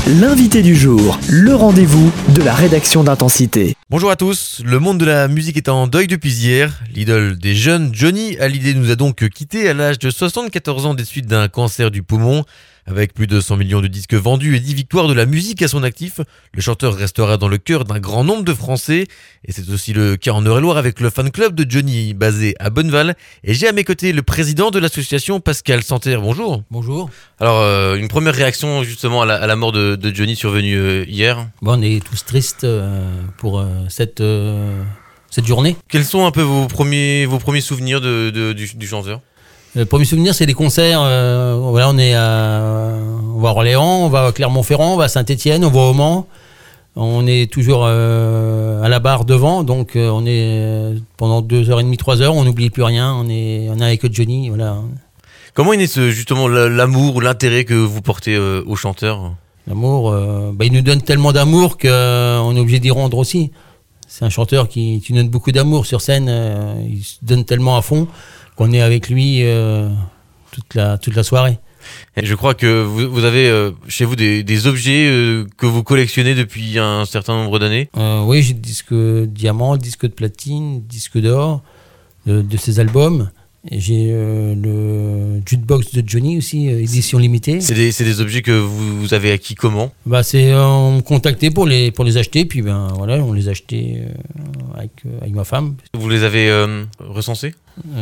L'invité du jour, le rendez-vous de la rédaction d'Intensité. Bonjour à tous, le monde de la musique est en deuil depuis hier. L'idole des jeunes, Johnny Hallyday, nous a donc quittés à l'âge de 74 ans des suites d'un cancer du poumon. Avec plus de 100 millions de disques vendus et 10 victoires de la musique à son actif, le chanteur restera dans le cœur d'un grand nombre de Français. Et c'est aussi le cas en Eure-et-Loire avec le fan club de Johnny basé à Bonneval. Et j'ai à mes côtés le président de l'association, Pascal Santerre. Bonjour. Bonjour. Alors, une première réaction justement à la mort de Johnny survenue hier. Bon, on est tous tristes pour cette journée. Quels sont un peu vos premiers souvenirs du chanteur ? Le premier souvenir, c'est les concerts. Voilà, on va à Orléans, on va à Clermont-Ferrand, on va à Saint-Étienne, on va au Mans. On est toujours à la barre devant, donc on est pendant 2h30, 3h, on n'oublie plus rien. On est avec Johnny, voilà. Comment est né justement l'amour ou l'intérêt que vous portez au chanteur ? L'amour, il nous donne tellement d'amour qu'on est obligé d'y rendre aussi. C'est un chanteur qui donne beaucoup d'amour sur scène. Il se donne tellement à fond qu'on est avec lui toute la soirée. Et je crois que vous avez chez vous des objets que vous collectionnez depuis un certain nombre d'années. Oui, j'ai le disque diamant, le disque de platine, le disque d'or de ses albums. Et j'ai le jukebox de Johnny aussi, édition limitée. C'est des objets que vous avez acquis comment ? On me contactait pour les acheter, puis voilà, on les achetait avec ma femme. Vous les avez recensés ?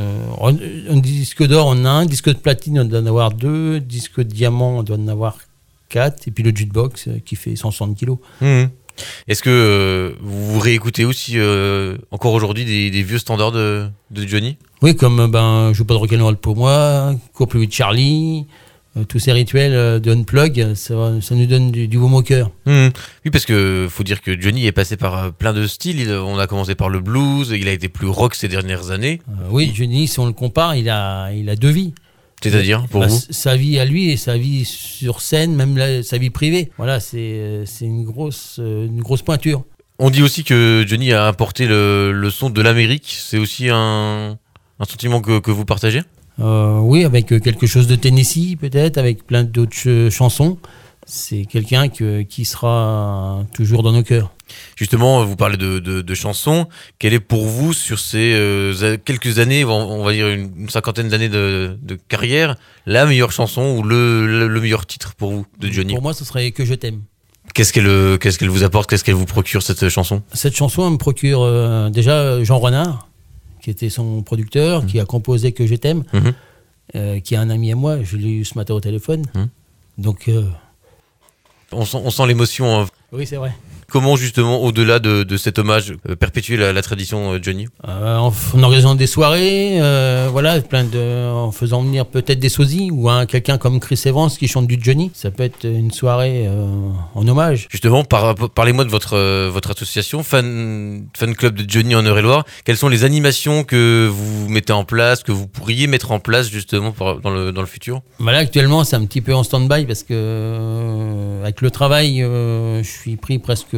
Un disque d'or, on en a un, disque de platine, on doit en avoir 2, disque de diamant, on doit en avoir 4, et puis le jukebox qui fait 160 kilos. Est-ce que vous réécoutez aussi encore aujourd'hui des vieux standards de Johnny ? Oui, comme Je joue pas de rock'n'roll pour moi, Cours plus vite Charlie, tous ces rituels de Unplug, ça nous donne du baume au cœur. Oui, parce que faut dire que Johnny est passé par plein de styles. On a commencé par le blues, il a été plus rock ces dernières années. Oui, Johnny, si on le compare, il a 2 vies. C'est-à-dire, pour vous ? Sa vie à lui et sa vie sur scène, même sa vie privée. Voilà, c'est une grosse pointure. On dit aussi que Johnny a apporté le son de l'Amérique. C'est aussi un sentiment que vous partagez ? Oui, avec quelque chose de Tennessee peut-être, avec plein d'autres chansons. C'est quelqu'un qui sera toujours dans nos cœurs. Justement, vous parlez de chansons. Quelle est pour vous, sur ces quelques années, on va dire une cinquantaine d'années de carrière, la meilleure chanson ou le meilleur titre pour vous de Johnny ? Pour moi, ce serait Que je t'aime. Qu'est-ce qu'elle vous apporte ? Qu'est-ce qu'elle vous procure, cette chanson ? Cette chanson, elle me procure déjà Jean Renard, qui était son producteur, qui a composé Que je t'aime, qui est un ami à moi. Je l'ai eu ce matin au téléphone. Donc, on sent l'émotion. Oui, c'est vrai. Comment justement, au-delà de cet hommage, perpétuer la tradition Johnny ? En organisant des soirées, voilà, en faisant venir peut-être des sosies ou quelqu'un comme Chris Evans qui chante du Johnny. Ça peut être une soirée en hommage. Justement, parlez-moi de votre association, fan club de Johnny en Eure-et-Loire. Quelles sont les animations que vous mettez en place, que vous pourriez mettre en place justement dans le futur ? Là, actuellement, c'est un petit peu en stand-by parce que avec le travail, je suis pris presque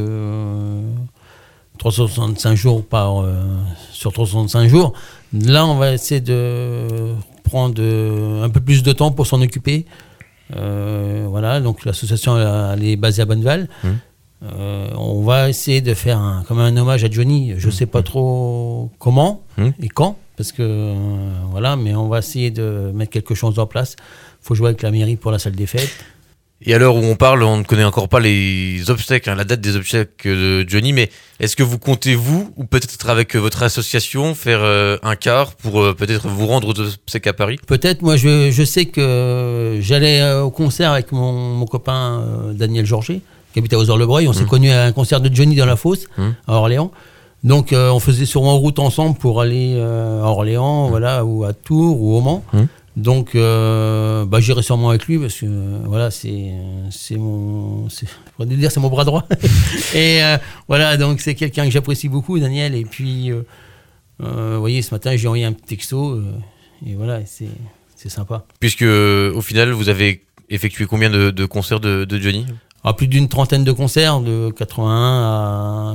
365 jours sur 365 jours. Là, on va essayer de prendre un peu plus de temps pour s'en occuper. Voilà, donc l'association elle est basée à Bonneval. On va essayer de faire comme un hommage à Johnny. Je ne sais pas trop comment et quand, parce que voilà, mais on va essayer de mettre quelque chose en place. Il faut jouer avec la mairie pour la salle des fêtes. Et à l'heure où on parle, on ne connaît encore pas les obsèques, la date des obsèques de Johnny, mais est-ce que vous comptez, vous, ou peut-être avec votre association, faire un quart pour peut-être vous rendre aux obsèques à Paris ? Peut-être, moi je sais que j'allais au concert avec mon copain Daniel Georget, qui habite à Ozor-le-Breuil. On s'est connus à un concert de Johnny dans la Fosse, à Orléans. Donc on faisait sûrement route ensemble pour aller à Orléans, voilà, ou à Tours, ou au Mans. Donc j'irai sûrement avec lui parce que voilà, c'est mon bras droit. Et voilà, donc c'est quelqu'un que j'apprécie beaucoup, Daniel. Et puis vous voyez, ce matin j'ai envoyé un petit texto et voilà, c'est sympa. Puisque au final vous avez effectué combien de concerts de Johnny ? Plus d'une trentaine de concerts de 81 à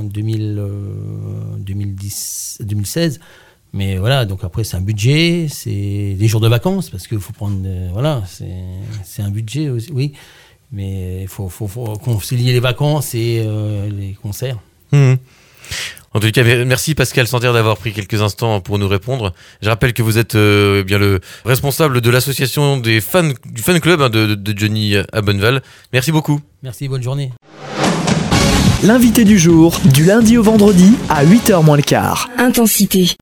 2016. Mais voilà, donc après c'est un budget, c'est des jours de vacances parce qu'il faut prendre, voilà, c'est un budget aussi, oui. Mais il faut concilier les vacances et les concerts. En tout cas, merci Pascal Santerre d'avoir pris quelques instants pour nous répondre. Je rappelle que vous êtes bien le responsable de l'association du fan club de Johnny à Bonneval. Merci beaucoup. Merci, bonne journée. L'invité du jour, du lundi au vendredi à 8h moins le quart. Intensité.